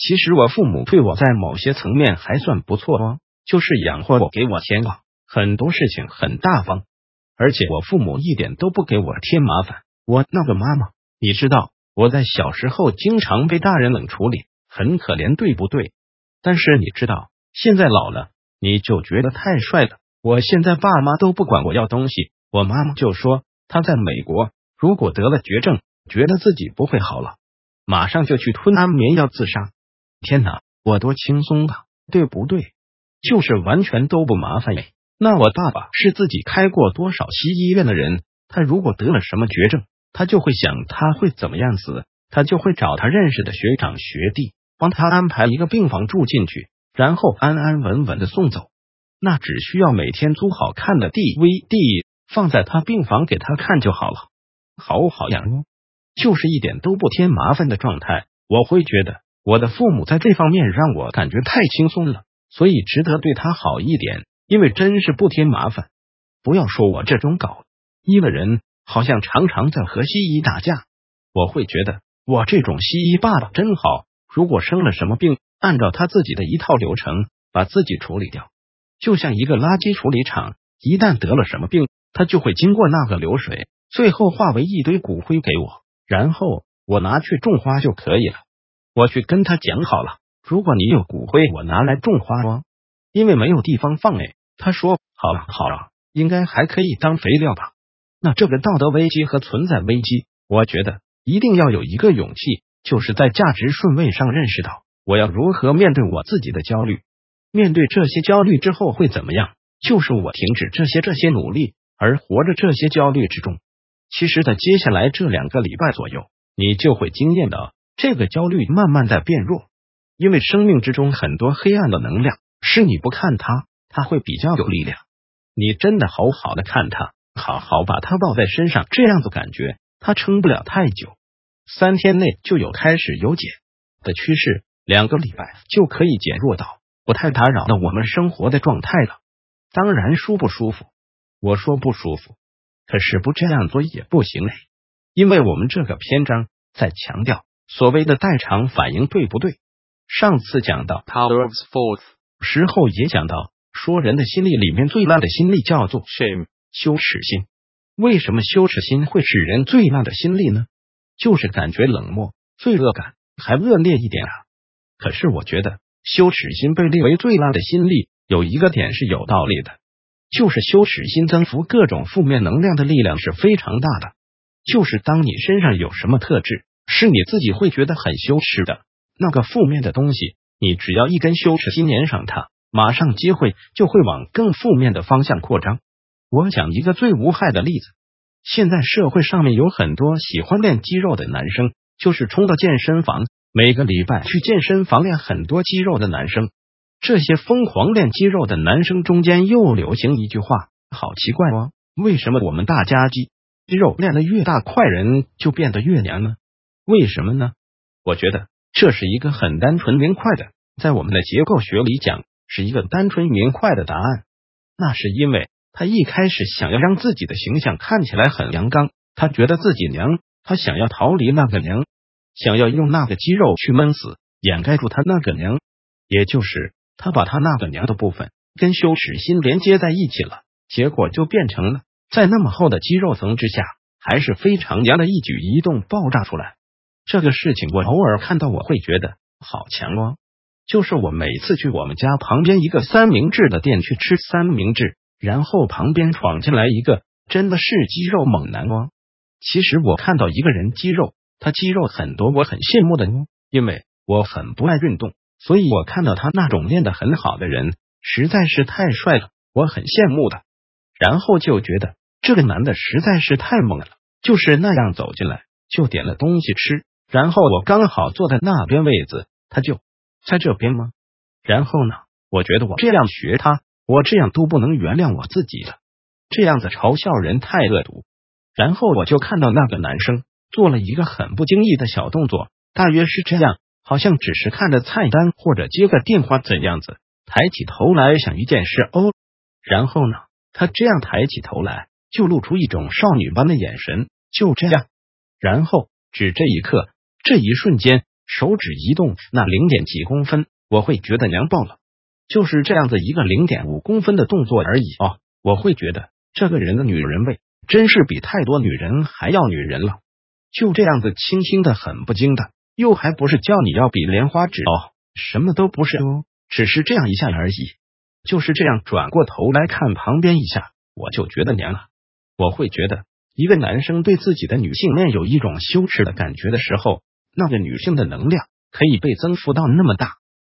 其实我父母对我在某些层面还算不错哦，就是养活我，给我钱啊，很多事情很大方，而且我父母一点都不给我添麻烦。我那个妈妈，你知道我在小时候经常被大人冷处理，很可怜，对不对？但是你知道，现在老了，你就觉得太帅了。我现在爸妈都不管我要东西，我妈妈就说她在美国，如果得了绝症，觉得自己不会好了，马上就去吞安眠药自杀。天哪，我多轻松啊，对不对？就是完全都不麻烦。那我爸爸是自己开过多少西医院的人，他如果得了什么绝症，他就会想他会怎么样死，他就会找他认识的学长学弟帮他安排一个病房住进去，然后安安稳稳的送走。那只需要每天租好看的 DVD 放在他病房给他看就好了，好好养哦，就是一点都不添麻烦的状态。我会觉得我的父母在这方面让我感觉太轻松了，所以值得对他好一点，因为真是不添麻烦。不要说我这种搞医的人好像常常在和西医打架，我会觉得我这种西医爸爸真好，如果生了什么病，按照他自己的一套流程把自己处理掉，就像一个垃圾处理厂，一旦得了什么病，他就会经过那个流水，最后化为一堆骨灰给我，然后我拿去种花就可以了。我去跟他讲好了，如果你有骨灰，我拿来种花哦，因为没有地方放。他说好了好了，应该还可以当肥料吧。那这个道德危机和存在危机，我觉得一定要有一个勇气，就是在价值顺位上认识到我要如何面对我自己的焦虑。面对这些焦虑之后会怎么样，就是我停止这些努力，而活着这些焦虑之中。其实在接下来这2个礼拜左右，你就会惊艳的这个焦虑慢慢在变弱，因为生命之中很多黑暗的能量，是你不看它，它会比较有力量。你真的好好的看它，好好把它抱在身上，这样子感觉它撑不了太久，3天内就有开始有减的趋势，2个礼拜就可以减弱到不太打扰到我们生活的状态了。当然舒不舒服，我说不舒服，可是不这样做也不行因为我们这个篇章在强调所谓的代偿反应，对不对？上次讲到 Power of Fourth 时候也讲到，说人的心理里面最烂的心理叫做 shame 羞耻心。为什么羞耻心会使人最烂的心理呢？就是感觉冷漠，罪恶感还恶劣一点啊。可是我觉得羞耻心被列为最烂的心理，有一个点是有道理的，就是羞耻心增幅各种负面能量的力量是非常大的。就是当你身上有什么特质是你自己会觉得很羞耻的，那个负面的东西，你只要一根羞耻心粘上它，马上机会就会往更负面的方向扩张。我讲一个最无害的例子，现在社会上面有很多喜欢练肌肉的男生，就是冲到健身房，每个礼拜去健身房练很多肌肉的男生。这些疯狂练肌肉的男生中间又流行一句话，好奇怪哦，为什么我们大家肌肉练得越大块，人就变得越娘呢？为什么呢？我觉得这是一个很单纯明快的，在我们的结构学里讲，是一个单纯明快的答案。那是因为他一开始想要让自己的形象看起来很阳刚，他觉得自己娘，他想要逃离那个娘，想要用那个肌肉去闷死，掩盖住他那个娘，也就是他把他那个娘的部分跟羞耻心连接在一起了，结果就变成了在那么厚的肌肉层之下，还是非常娘的一举一动爆炸出来。这个事情我偶尔看到我会觉得好强哦，就是我每次去我们家旁边一个三明治的店去吃三明治，然后旁边闯进来一个真的是肌肉猛男哦。其实我看到一个人肌肉，他肌肉很多，我很羡慕的哦，因为我很不爱运动，所以我看到他那种练得很好的人实在是太帅了，我很羡慕的。然后就觉得这个男的实在是太猛了，就是那样走进来就点了东西吃，然后我刚好坐在那边位子，他就在这边吗？然后呢，我觉得我这样学他，我这样都不能原谅我自己了，这样子嘲笑人太恶毒。然后我就看到那个男生做了一个很不经意的小动作，大约是这样，好像只是看着菜单或者接个电话怎样子，抬起头来想一件事哦。然后呢，他这样抬起头来就露出一种少女般的眼神，就这样。然后只这一刻，这一瞬间， 手指移动那0点几公分，我会觉得娘爆了。就是这样子一个0.5公分的动作而已哦，我会觉得这个人的女人味真是比太多女人还要女人了。就这样子轻轻的很不经的，又还不是叫你要比莲花指哦，什么都不是哦，只是这样一下而已。就是这样转过头来看旁边一下，我就觉得娘了。我会觉得一个男生对自己的女性面有一种羞耻的感觉的时候，那个女性的能量可以被增幅到那么大。